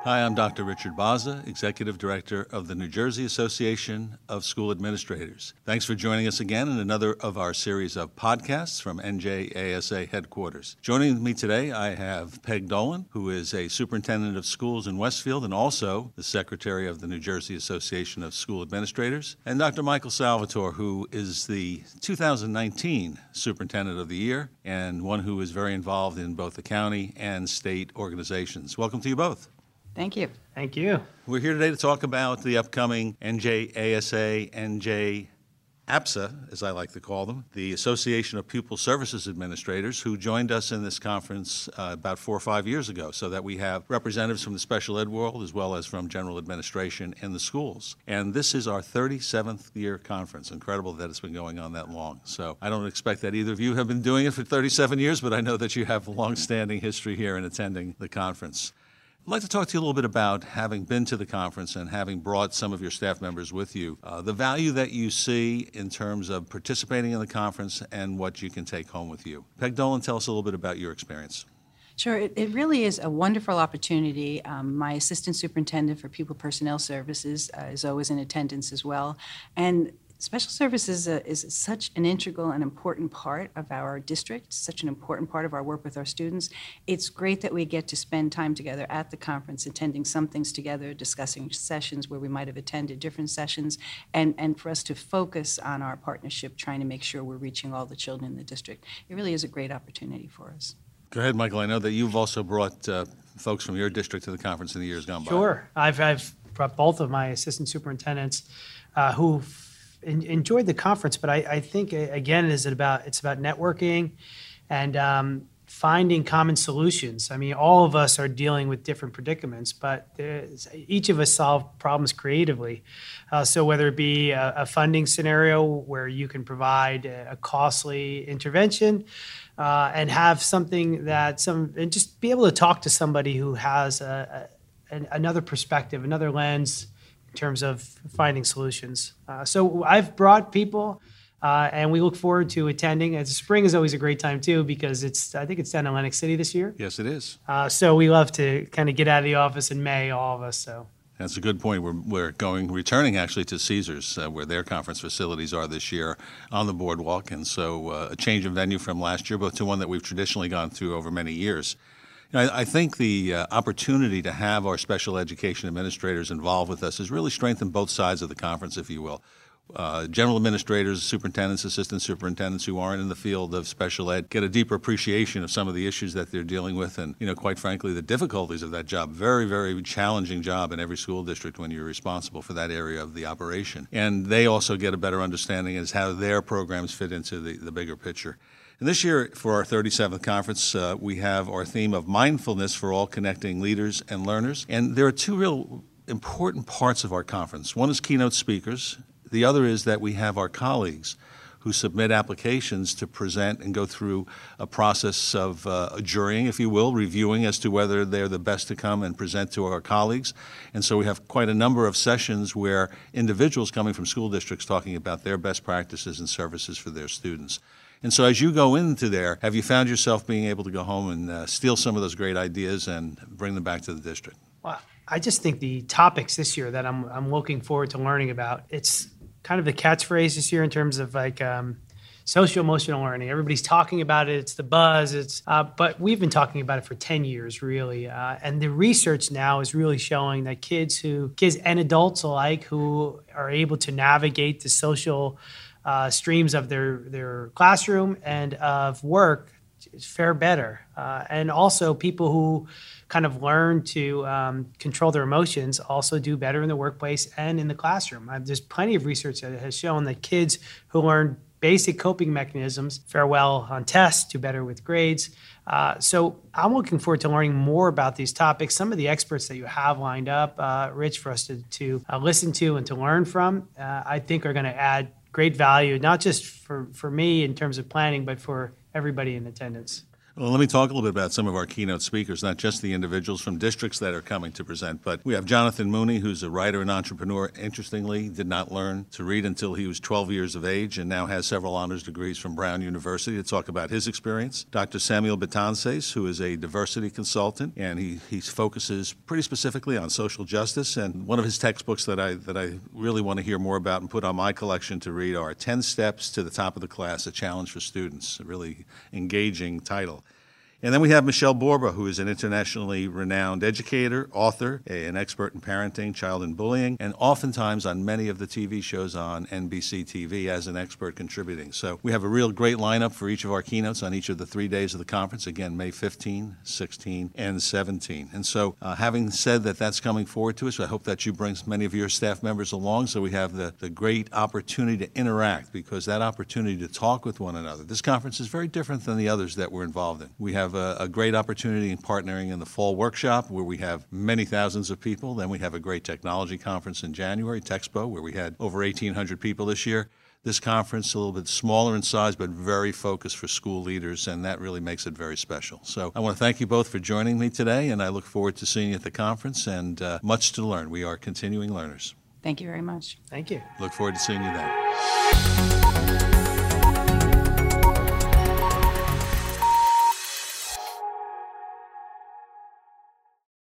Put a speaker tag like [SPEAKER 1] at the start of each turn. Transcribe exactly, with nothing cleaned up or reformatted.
[SPEAKER 1] Hi, I'm Doctor Richard Baza, Executive Director of the New Jersey Association of School Administrators. Thanks for joining us again in another of our series of podcasts from N J A S A headquarters. Joining me today, I have Peg Dolan, who is a Superintendent of Schools in Westfield and also the Secretary of the New Jersey Association of School Administrators, and Doctor Michael Salvatore, who is the two thousand nineteen Superintendent of the Year and one who is very involved in both the county and state organizations. Welcome to you both.
[SPEAKER 2] Thank you.
[SPEAKER 3] Thank you.
[SPEAKER 1] We're here today to talk about the upcoming N J A S A, N J A P S A, as I like to call them, the Association of Pupil Services Administrators, who joined us in this conference uh, about four or five years ago, so that we have representatives from the special ed world as well as from general administration in the schools. And this is our thirty-seventh year conference. Incredible that it's been going on that long. So I don't expect that either of you have been doing it for thirty-seven years, but I know that you have a long-standing history here in attending the conference. I'd like to talk to you a little bit about, having been to the conference and having brought some of your staff members with you, uh, the value that you see in terms of participating in the conference and what you can take home with you. Peg Dolan, tell us a little bit about your experience.
[SPEAKER 2] Sure, it, it really is a wonderful opportunity. Um, my assistant superintendent for pupil personnel services uh, is always in attendance as well. And Special services uh, is such an integral and important part of our district, such an important part of our work with our students. It's great that we get to spend time together at the conference, attending some things together, discussing sessions where we might have attended different sessions, and, and for us to focus on our partnership, trying to make sure we're reaching all the children in the district. It really is a great opportunity for us.
[SPEAKER 1] Go ahead, Michael. I know that you've also brought uh, folks from your district to the conference in the years gone by.
[SPEAKER 3] Sure. I've, I've brought both of my assistant superintendents uh, who enjoyed the conference, but I, I think again, is it about it's about networking and um, finding common solutions. I mean, all of us are dealing with different predicaments, but each of us solve problems creatively. Uh, so whether it be a, a funding scenario where you can provide a, a costly intervention uh, and have something that some and just be able to talk to somebody who has a, a, an, another perspective, another lens in terms of finding solutions. Uh, so I've brought people, uh, and we look forward to attending. And spring is always a great time too, because it's I think it's down in Atlantic City this year.
[SPEAKER 1] Yes, it is.
[SPEAKER 3] Uh, so we love to kind of get out of the office in May, all of us. So
[SPEAKER 1] that's a good point. We're we're going returning actually to Caesars, uh, where their conference facilities are this year on the boardwalk, and so uh, a change of venue from last year, but to one that we've traditionally gone through over many years. I think the uh, opportunity to have our special education administrators involved with us has really strengthened both sides of the conference, if you will. Uh, general administrators, superintendents, assistant superintendents who aren't in the field of special ed get a deeper appreciation of some of the issues that they're dealing with and, you know, quite frankly, the difficulties of that job. Very, very challenging job in every school district when you're responsible for that area of the operation. And they also get a better understanding as how their programs fit into the, the bigger picture. And this year, for our thirty-seventh conference, uh, we have our theme of mindfulness for all connecting leaders and learners. And there are two real important parts of our conference. One is keynote speakers. The other is that we have our colleagues who submit applications to present and go through a process of uh, jurying, if you will, reviewing as to whether they're the best to come and present to our colleagues. And so we have quite a number of sessions where individuals coming from school districts talking about their best practices and services for their students. And so as you go into there, have you found yourself being able to go home and uh, steal some of those great ideas and bring them back to the district?
[SPEAKER 3] Well, I just think the topics this year that I'm I'm looking forward to learning about, it's kind of the catchphrase this year in terms of like um, social-emotional learning. Everybody's talking about it. It's the buzz. It's uh, but we've been talking about it for ten years, really. Uh, and the research now is really showing that kids who, kids and adults alike who are able to navigate the social Uh, streams of their, their classroom and of work fare better. Uh, and also people who kind of learn to um, control their emotions also do better in the workplace and in the classroom. Uh, there's plenty of research that has shown that kids who learn basic coping mechanisms fare well on tests, do better with grades. Uh, so I'm looking forward to learning more about these topics. Some of the experts that you have lined up, uh, Rich, for us to, to uh, listen to and to learn from, uh, I think are going to add great value, not just for, for me in terms of planning, but for everybody in attendance.
[SPEAKER 1] Well, let me talk a little bit about some of our keynote speakers, not just the individuals from districts that are coming to present, but we have Jonathan Mooney, who's a writer and entrepreneur. Interestingly, did not learn to read until he was twelve years of age and now has several honors degrees from Brown University to talk about his experience. Doctor Samuel Betances, who is a diversity consultant, and he, he focuses pretty specifically on social justice. And one of his textbooks that I, that I really want to hear more about and put on my collection to read are ten Steps to the Top of the Class, a Challenge for Students, a really engaging title. And then we have Michelle Borba, who is an internationally renowned educator, author, an expert in parenting, child and bullying, and oftentimes on many of the T V shows on N B C T V as an expert contributing. So we have a real great lineup for each of our keynotes on each of the three days of the conference, again, May fifteenth, sixteenth, and seventeenth. And so uh, having said that that's coming forward to us, I hope that you bring many of your staff members along so we have the, the great opportunity to interact, because that opportunity to talk with one another. This conference is very different than the others that we're involved in. We have A, a great opportunity in partnering in the fall workshop where we have many thousands of people. Then we have a great technology conference in January, Texpo, where we had over eighteen hundred people this year. This conference, a little bit smaller in size, but very focused for school leaders, and that really makes it very special. So I want to thank you both for joining me today, and I look forward to seeing you at the conference, and uh, much to learn. We are continuing learners.
[SPEAKER 2] Thank you very much.
[SPEAKER 3] Thank you.
[SPEAKER 1] Look forward to seeing you then.